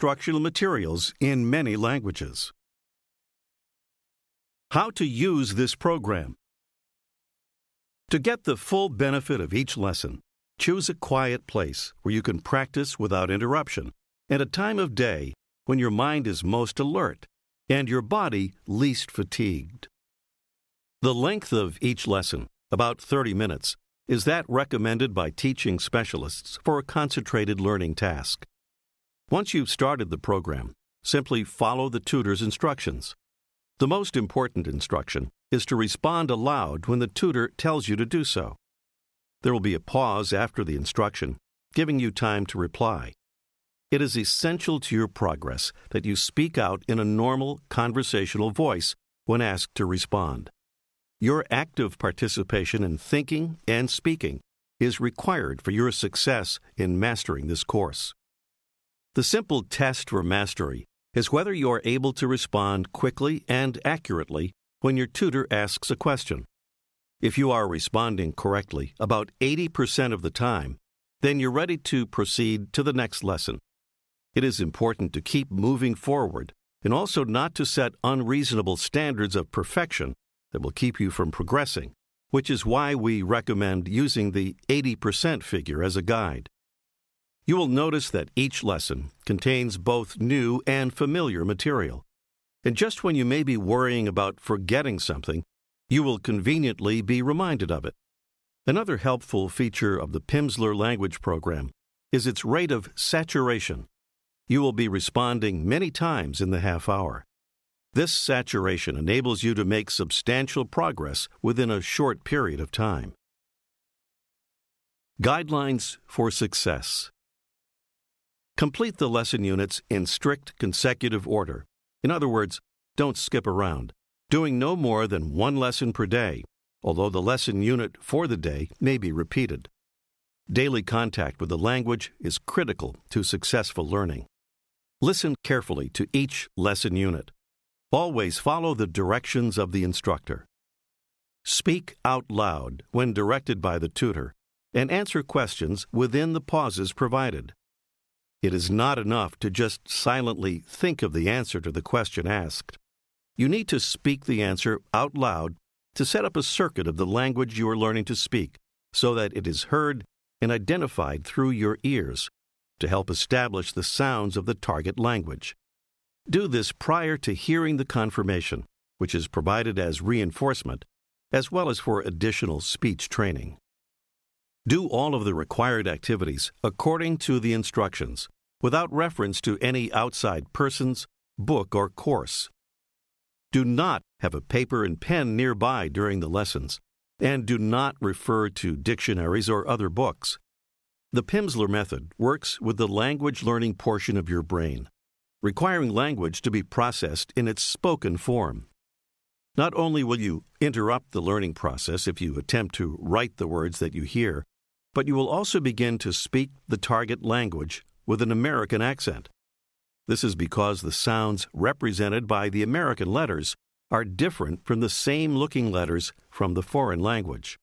instructional materials in many languages. How to use this program. To get the full benefit of each lesson, choose a quiet place where you can practice without interruption and a time of day when your mind is most alert and your body least fatigued. The length of each lesson, about 30 minutes, is that recommended by teaching specialists for a concentrated learning task. Once you've started the program, simply follow the tutor's instructions. The most important instruction is to respond aloud when the tutor tells you to do so. There will be a pause after the instruction, giving you time to reply. It is essential to your progress that you speak out in a normal conversational voice when asked to respond. Your active participation in thinking and speaking is required for your success in mastering this course. The simple test for mastery is whether you are able to respond quickly and accurately when your tutor asks a question. If you are responding correctly about 80% of the time, then you're ready to proceed to the next lesson. It is important to keep moving forward and also not to set unreasonable standards of perfection that will keep you from progressing, which is why we recommend using the 80% figure as a guide. You will notice that each lesson contains both new and familiar material. And just when you may be worrying about forgetting something, you will conveniently be reminded of it. Another helpful feature of the Pimsleur language program is its rate of saturation. You will be responding many times in the half hour. This saturation enables you to make substantial progress within a short period of time. Guidelines for success. Complete the lesson units in strict consecutive order. In other words, don't skip around, doing no more than one lesson per day, although the lesson unit for the day may be repeated. Daily contact with the language is critical to successful learning. Listen carefully to each lesson unit. Always follow the directions of the instructor. Speak out loud when directed by the tutor, and answer questions within the pauses provided. It is not enough to just silently think of the answer to the question asked. You need to speak the answer out loud to set up a circuit of the language you are learning to speak so that it is heard and identified through your ears to help establish the sounds of the target language. Do this prior to hearing the confirmation, which is provided as reinforcement, as well as for additional speech training. Do all of the required activities according to the instructions, without reference to any outside persons, book, or course. Do not have a paper and pen nearby during the lessons, and do not refer to dictionaries or other books. The Pimsleur method works with the language learning portion of your brain, requiring language to be processed in its spoken form. Not only will you interrupt the learning process if you attempt to write the words that you hear, but you will also begin to speak the target language with an American accent. This is because the sounds represented by the American letters are different from the same-looking letters from the foreign language.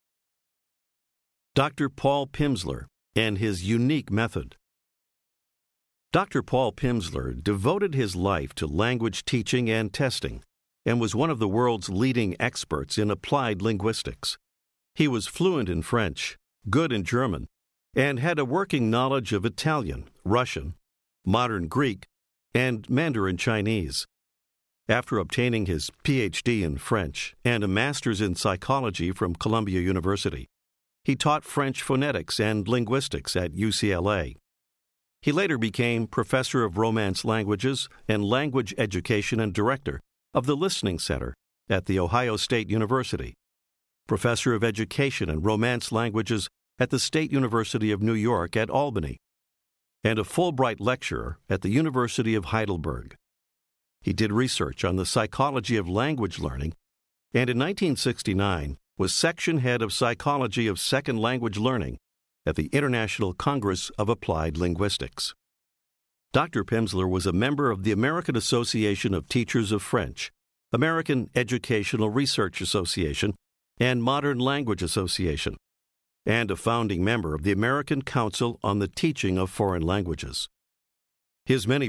Dr. Paul Pimsleur and his unique method. Dr. Paul Pimsleur devoted his life to language teaching and testing and was one of the world's leading experts in applied linguistics. He was fluent in French, good in German, and had a working knowledge of Italian, Russian, modern Greek, and Mandarin Chinese. After obtaining his Ph.D. in French and a master's in psychology from Columbia University, he taught French phonetics and linguistics at UCLA. He later became professor of Romance languages and language education and director of the Listening Center at The Ohio State University, professor of education and Romance languages at the State University of New York at Albany, and a Fulbright lecturer at the University of Heidelberg. He did research on the psychology of language learning, and in 1969 was section head of psychology of second language learning at the International Congress of Applied Linguistics. Dr. Pimsleur was a member of the American Association of Teachers of French, American Educational Research Association, and Modern Language Association, and a founding member of the American Council on the Teaching of Foreign Languages. His many